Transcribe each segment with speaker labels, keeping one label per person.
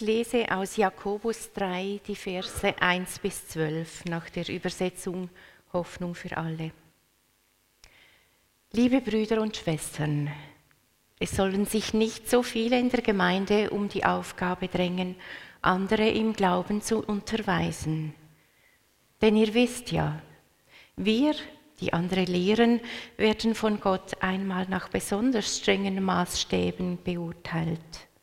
Speaker 1: Ich lese aus Jakobus 3 die Verse 1 bis 12 nach der Übersetzung Hoffnung für alle. Liebe Brüder und Schwestern, es sollen sich nicht so viele in der Gemeinde um die Aufgabe drängen, andere im Glauben zu unterweisen. Denn ihr wisst ja, wir, die andere lehren, werden von Gott einmal nach besonders strengen Maßstäben beurteilt.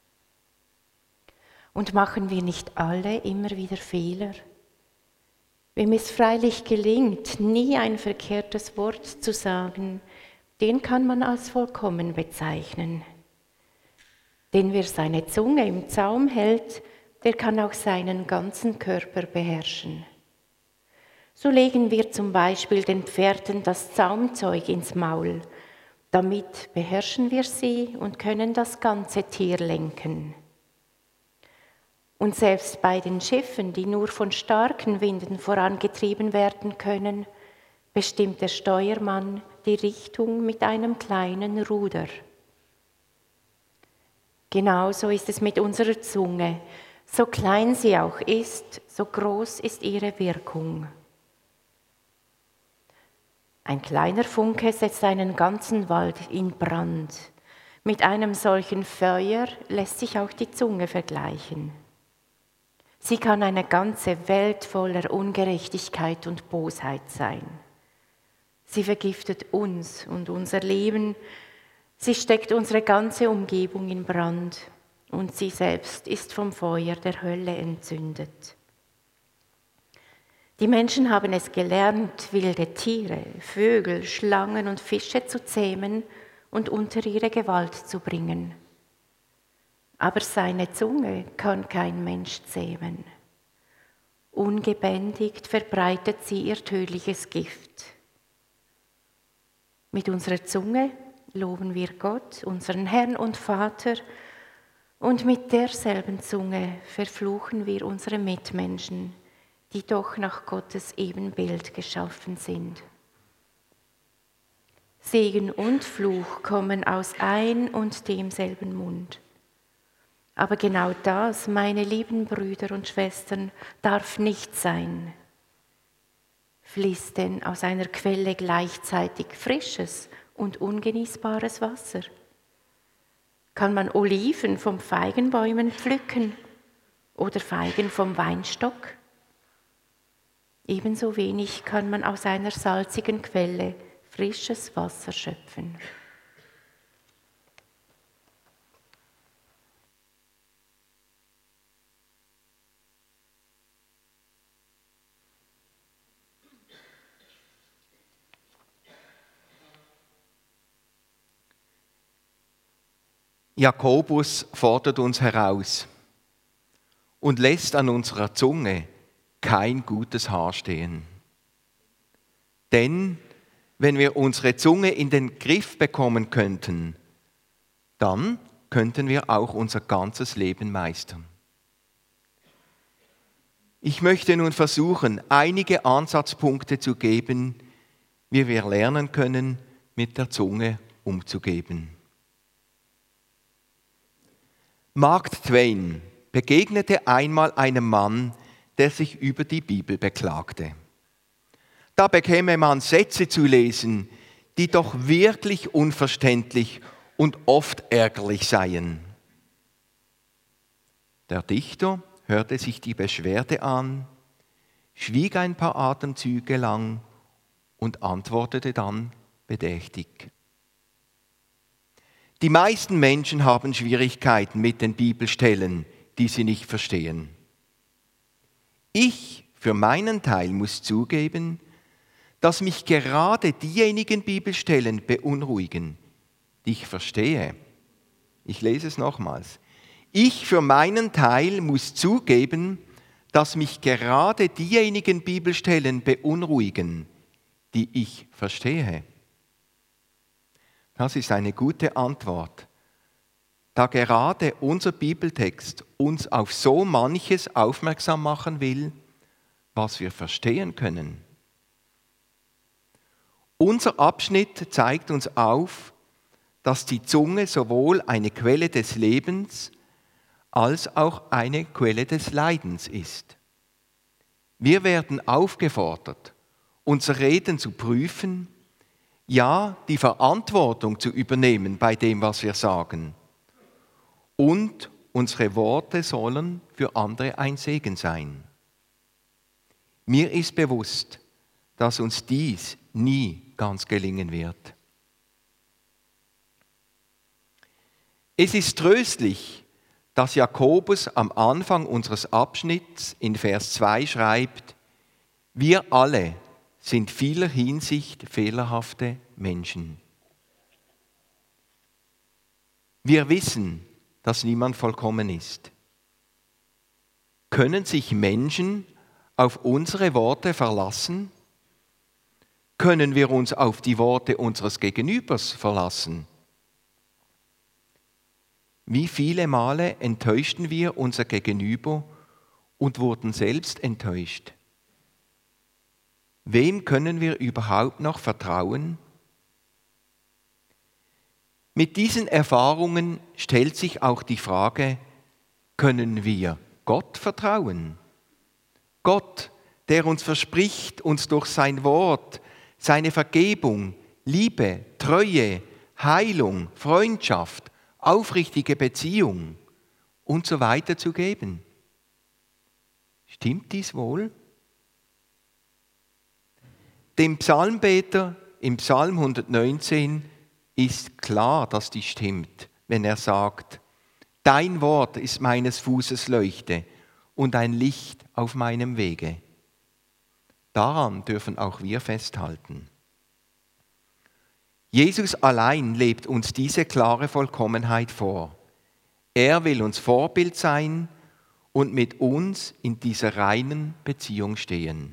Speaker 1: Und machen wir nicht alle immer wieder Fehler? Wem es freilich gelingt, nie ein verkehrtes Wort zu sagen, den kann man als vollkommen bezeichnen. Denn wer seine Zunge im Zaum hält, der kann auch seinen ganzen Körper beherrschen. So legen wir zum Beispiel den Pferden das Zaumzeug ins Maul. Damit beherrschen wir sie und können das ganze Tier lenken. Und selbst bei den Schiffen, die nur von starken Winden vorangetrieben werden können, bestimmt der Steuermann die Richtung mit einem kleinen Ruder. Genauso ist es mit unserer Zunge. So klein sie auch ist, so groß ist ihre Wirkung. Ein kleiner Funke setzt einen ganzen Wald in Brand. Mit einem solchen Feuer lässt sich auch die Zunge vergleichen. Sie kann eine ganze Welt voller Ungerechtigkeit und Bosheit sein. Sie vergiftet uns und unser Leben. Sie steckt unsere ganze Umgebung in Brand und sie selbst ist vom Feuer der Hölle entzündet. Die Menschen haben es gelernt, wilde Tiere, Vögel, Schlangen und Fische zu zähmen und unter ihre Gewalt zu bringen. Aber seine Zunge kann kein Mensch zähmen. Ungebändigt verbreitet sie ihr tödliches Gift. Mit unserer Zunge loben wir Gott, unseren Herrn und Vater, und mit derselben Zunge verfluchen wir unsere Mitmenschen, die doch nach Gottes Ebenbild geschaffen sind. Segen und Fluch kommen aus ein und demselben Mund. Aber genau das, meine lieben Brüder und Schwestern, darf nicht sein. Fließt denn aus einer Quelle gleichzeitig frisches und ungenießbares Wasser? Kann man Oliven vom Feigenbäumen pflücken oder Feigen vom Weinstock? Ebenso wenig kann man aus einer salzigen Quelle frisches Wasser schöpfen.
Speaker 2: Jakobus fordert uns heraus und lässt an unserer Zunge kein gutes Haar stehen. Denn wenn wir unsere Zunge in den Griff bekommen könnten, dann könnten wir auch unser ganzes Leben meistern. Ich möchte nun versuchen, einige Ansatzpunkte zu geben, wie wir lernen können, mit der Zunge umzugehen. Mark Twain begegnete einmal einem Mann, der sich über die Bibel beklagte. Da bekäme man Sätze zu lesen, die doch wirklich unverständlich und oft ärgerlich seien. Der Dichter hörte sich die Beschwerde an, schwieg ein paar Atemzüge lang und antwortete dann bedächtig. Die meisten Menschen haben Schwierigkeiten mit den Bibelstellen, die sie nicht verstehen. Ich für meinen Teil muss zugeben, dass mich gerade diejenigen Bibelstellen beunruhigen, die ich verstehe. Ich lese es nochmals. Ich für meinen Teil muss zugeben, dass mich gerade diejenigen Bibelstellen beunruhigen, die ich verstehe. Das ist eine gute Antwort, da gerade unser Bibeltext uns auf so manches aufmerksam machen will, was wir verstehen können. Unser Abschnitt zeigt uns auf, dass die Zunge sowohl eine Quelle des Lebens als auch eine Quelle des Leidens ist. Wir werden aufgefordert, unser Reden zu prüfen, ja, die Verantwortung zu übernehmen bei dem, was wir sagen. Und unsere Worte sollen für andere ein Segen sein. Mir ist bewusst, dass uns dies nie ganz gelingen wird. Es ist tröstlich, dass Jakobus am Anfang unseres Abschnitts in Vers 2 schreibt: Wir alle sind vieler Hinsicht fehlerhafte Menschen. Wir wissen, dass niemand vollkommen ist. Können sich Menschen auf unsere Worte verlassen? Können wir uns auf die Worte unseres Gegenübers verlassen? Wie viele Male enttäuschten wir unser Gegenüber und wurden selbst enttäuscht? Wem können wir überhaupt noch vertrauen? Mit diesen Erfahrungen stellt sich auch die Frage, können wir Gott vertrauen? Gott, der uns verspricht, uns durch sein Wort, seine Vergebung, Liebe, Treue, Heilung, Freundschaft, aufrichtige Beziehung und so weiter zu geben. Stimmt dies wohl? Dem Psalmbeter im Psalm 119 ist klar, dass dies stimmt, wenn er sagt: Dein Wort ist meines Fußes Leuchte und ein Licht auf meinem Wege. Daran dürfen auch wir festhalten. Jesus allein lebt uns diese klare Vollkommenheit vor. Er will uns Vorbild sein und mit uns in dieser reinen Beziehung stehen.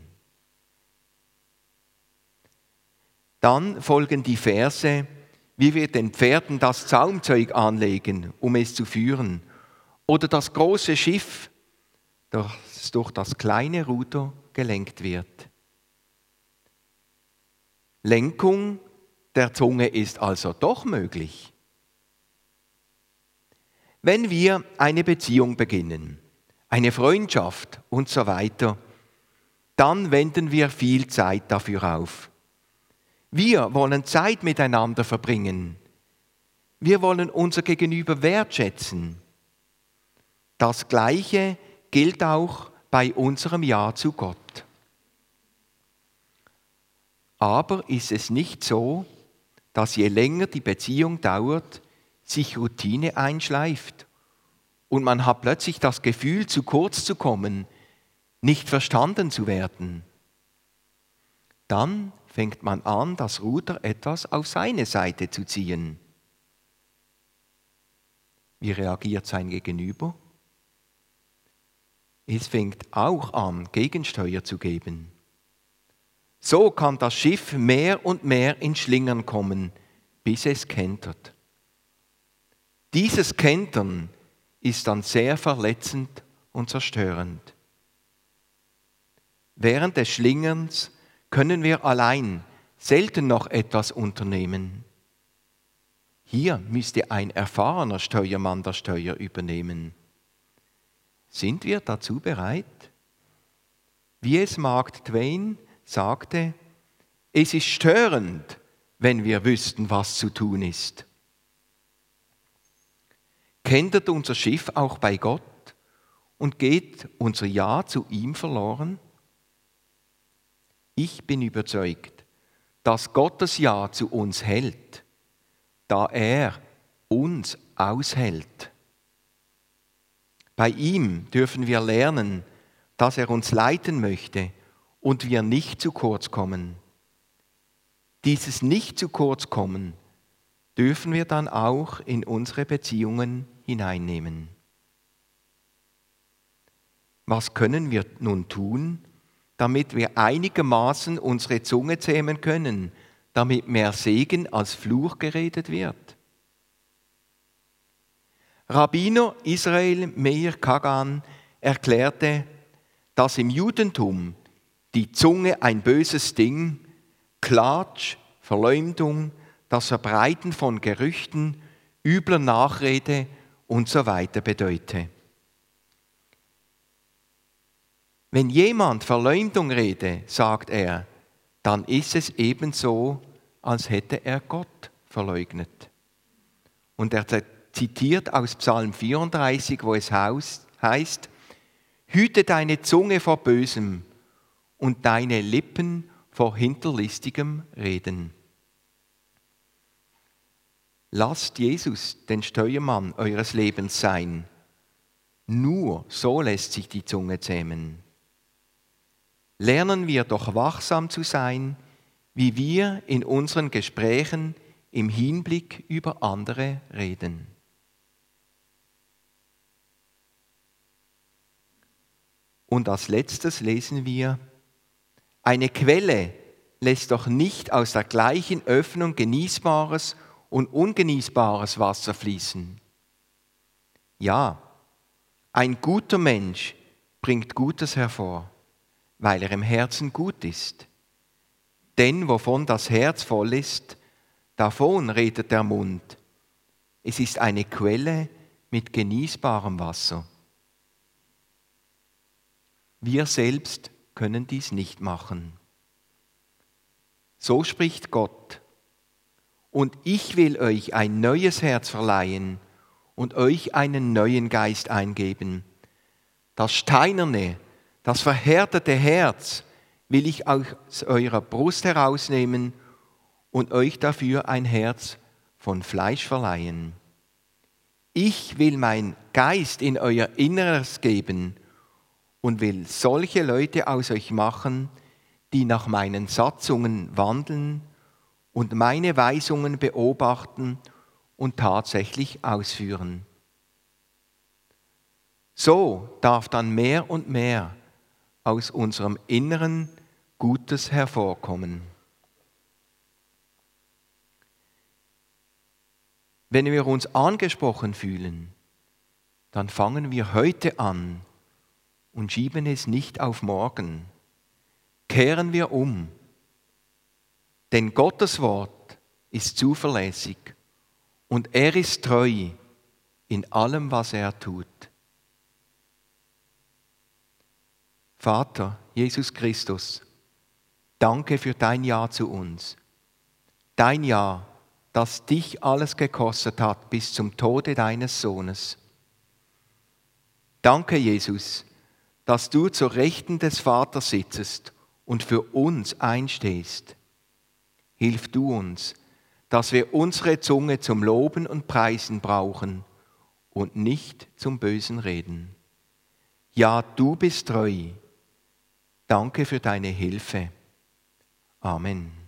Speaker 2: Dann folgen die Verse, wie wir den Pferden das Zaumzeug anlegen, um es zu führen, oder das große Schiff, das durch das kleine Ruder gelenkt wird. Lenkung der Zunge ist also doch möglich. Wenn wir eine Beziehung beginnen, eine Freundschaft und so weiter, dann wenden wir viel Zeit dafür auf. Wir wollen Zeit miteinander verbringen. Wir wollen unser Gegenüber wertschätzen. Das Gleiche gilt auch bei unserem Ja zu Gott. Aber ist es nicht so, dass je länger die Beziehung dauert, sich Routine einschleift und man hat plötzlich das Gefühl, zu kurz zu kommen, nicht verstanden zu werden? Dann fängt man an, das Ruder etwas auf seine Seite zu ziehen. Wie reagiert sein Gegenüber? Es fängt auch an, Gegensteuer zu geben. So kann das Schiff mehr und mehr ins Schlingern kommen, bis es kentert. Dieses Kentern ist dann sehr verletzend und zerstörend. Während des Schlingerns können wir allein selten noch etwas unternehmen. Hier müsste ein erfahrener Steuermann das Steuer übernehmen. Sind wir dazu bereit? Wie es Mark Twain sagte: Es ist störend, wenn wir wüssten, was zu tun ist. Kentert unser Schiff auch bei Gott und geht unser Ja zu ihm verloren? Ich bin überzeugt, dass Gottes Ja zu uns hält, da er uns aushält. Bei ihm dürfen wir lernen, dass er uns leiten möchte und wir nicht zu kurz kommen. Dieses nicht zu kurz kommen dürfen wir dann auch in unsere Beziehungen hineinnehmen. Was können wir nun tun, damit wir einigermaßen unsere Zunge zähmen können, damit mehr Segen als Fluch geredet wird? Rabbiner Israel Meir Kagan erklärte, dass im Judentum die Zunge ein böses Ding, Klatsch, Verleumdung, das Verbreiten von Gerüchten, übler Nachrede und so weiter bedeute. Wenn jemand Verleumdung rede, sagt er, dann ist es ebenso, als hätte er Gott verleugnet. Und er zitiert aus Psalm 34, wo es heißt, hüte deine Zunge vor Bösem und deine Lippen vor hinterlistigem Reden. Lasst Jesus den Steuermann eures Lebens sein. Nur so lässt sich die Zunge zähmen. Lernen wir doch wachsam zu sein, wie wir in unseren Gesprächen im Hinblick über andere reden. Und als letztes lesen wir, eine Quelle lässt doch nicht aus der gleichen Öffnung genießbares und ungenießbares Wasser fließen. Ja, ein guter Mensch bringt Gutes hervor, weil er im Herzen gut ist. Denn wovon das Herz voll ist, davon redet der Mund. Es ist eine Quelle mit genießbarem Wasser. Wir selbst können dies nicht machen. So spricht Gott. Und ich will euch ein neues Herz verleihen und euch einen neuen Geist eingeben. Das steinerne, das verhärtete Herz will ich aus eurer Brust herausnehmen und euch dafür ein Herz von Fleisch verleihen. Ich will mein Geist in euer Inneres geben und will solche Leute aus euch machen, die nach meinen Satzungen wandeln und meine Weisungen beobachten und tatsächlich ausführen. So darf dann mehr und mehr aus unserem Inneren Gutes hervorkommen. Wenn wir uns angesprochen fühlen, dann fangen wir heute an und schieben es nicht auf morgen. Kehren wir um. Denn Gottes Wort ist zuverlässig und er ist treu in allem, was er tut. Vater, Jesus Christus, danke für dein Ja zu uns. Dein Ja, das dich alles gekostet hat bis zum Tode deines Sohnes. Danke, Jesus, dass du zur Rechten des Vaters sitzest und für uns einstehst. Hilf du uns, dass wir unsere Zunge zum Loben und Preisen brauchen und nicht zum bösen Reden. Ja, du bist treu. Danke für deine Hilfe. Amen.